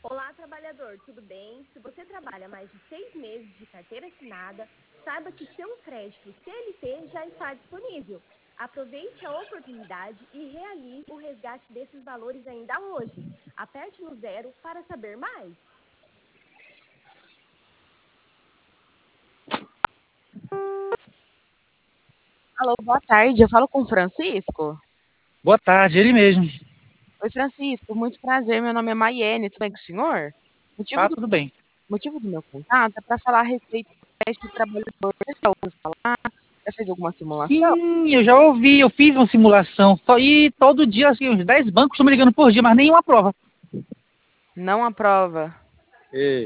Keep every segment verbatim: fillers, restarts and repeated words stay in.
Olá, trabalhador, tudo bem? Se você trabalha mais de seis meses de carteira assinada, saiba que seu crédito C L T já está disponível. Aproveite a oportunidade e realize o resgate desses valores ainda hoje. Aperte no zero para saber mais. Alô, boa tarde. Eu falo com o Francisco. Boa tarde, ele mesmo. Oi, Francisco, muito prazer. Meu nome é Maiene, tudo bem com o senhor? Motivo Tá, do, tudo bem. motivo do meu contato é para falar a respeito do teste do trabalhador. Você já ouviu falar? Já fez alguma simulação? Sim, eu já ouvi, eu fiz uma simulação. Só, e todo dia, assim, uns dez bancos estão me ligando por dia, mas nenhuma prova. Não aprova. É.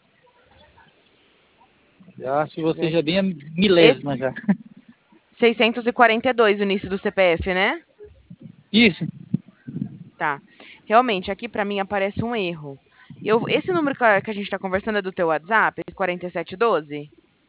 Eu acho que Deixa eu ver você já é aqui. bem a Esse milésima já. seiscentos e quarenta e dois, o início do C P F, né? Isso. Tá. Realmente, aqui para mim aparece um erro. Eu, esse número que a, que a gente está conversando é do teu WhatsApp, esse quarenta e sete doze?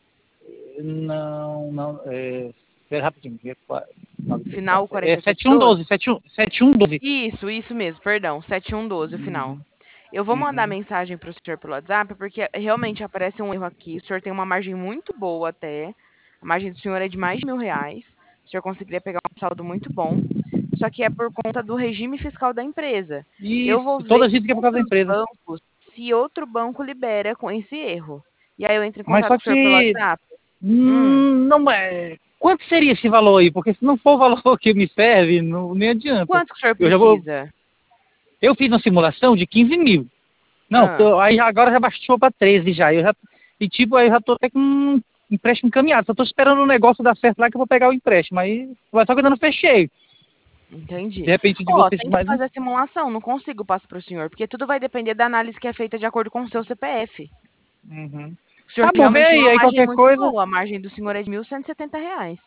Não, não, é... Espera rapidinho. É, qua- Final é quarenta e sete sete um um doze? doze, sete um sete um doze. Isso, isso mesmo, perdão, sete um um doze o final. Uhum, Eu vou mandar uhum. mensagem para o senhor pelo WhatsApp, porque realmente aparece um erro aqui. O senhor tem uma margem muito boa até. A margem do senhor é de mais de mil reais. O senhor conseguiria pegar um saldo muito bom. Só que é por conta do regime fiscal da empresa. Eu vou Isso, ver toda a em gente que é por causa da outros empresa. bancos se outro banco libera com esse erro. E aí eu entro em Mas contato só com o senhor pelo que WhatsApp. Hum. hum, não é. Quanto seria esse valor aí? Porque se não for o valor que me serve, não, nem adianta. Quanto que o senhor Eu já vou. precisa? Eu fiz uma simulação de quinze mil. Não, Ah, tô- aí agora já baixou para treze já. Eu já. E tipo, aí eu já tô até com um empréstimo encaminhado. Só tô esperando o negócio dar certo lá que eu vou pegar o empréstimo. Aí vai só que eu ainda não fechei. entendi. De repente de Ó, vocês tenta mais um. fazer a simulação, não consigo passar para o senhor, porque tudo vai depender da análise que é feita de acordo com o seu C P F. Uhum. O senhor Tá tem bom, vê realmente aí, uma aí margem qualquer muito coisa. boa, a margem do senhor é de mil cento e setenta reais.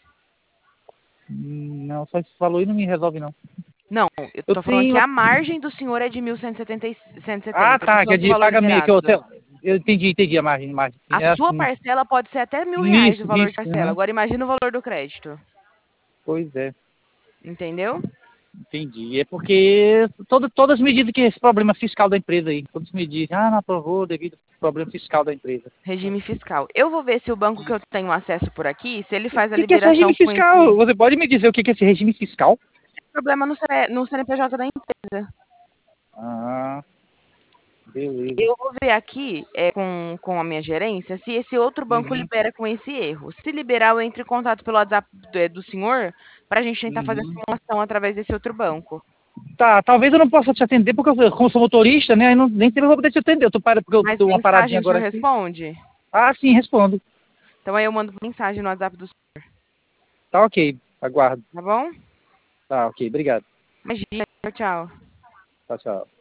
Hum, Não, só esse valor aí não me resolve, não. Não, eu Eu tô falando que tenho. a margem do senhor é de mil cento e setenta, e- cento e Ah, setenta. Eu tô tá, que é falando do de valor pagamento. Que eu, liberado. tenho- eu entendi, entendi a margem, a margem. A É sua assim. parcela pode ser até mil reais o Isso, valor de isso. parcela. Uhum. Agora imagina o valor do crédito. Pois é. Entendeu? Entendi. É porque todo, todas as medidas que esse problema fiscal da empresa aí, todas me dizem, ah, não aprovou devido ao problema fiscal da empresa. Regime fiscal. Eu vou ver se o banco que eu Isso. tenho acesso por aqui, se ele O faz a que, que é esse regime liberação com fiscal? esse Você pode me dizer o que, que é esse regime fiscal? problema no, C- no C N P J da empresa. Ah, beleza. Eu vou ver aqui, eh, com com a minha gerência, se esse outro banco Uhum, libera com esse erro. Se liberar, eu entro em contato pelo WhatsApp do eh, do senhor, para a gente tentar fazer a uhum. simulação através desse outro banco. Tá, talvez eu não possa te atender porque eu, como sou motorista, né? Aí não, nem sempre eu vou poder te atender. Eu tô para, porque eu Mas dou uma paradinha mensagem o agora senhor aqui. responde? Ah, sim, respondo. Então aí eu mando mensagem no WhatsApp do senhor, Tá ok, aguardo. tá bom? Tá ok, obrigado. Imagina, tchau, tchau. Tchau, tchau.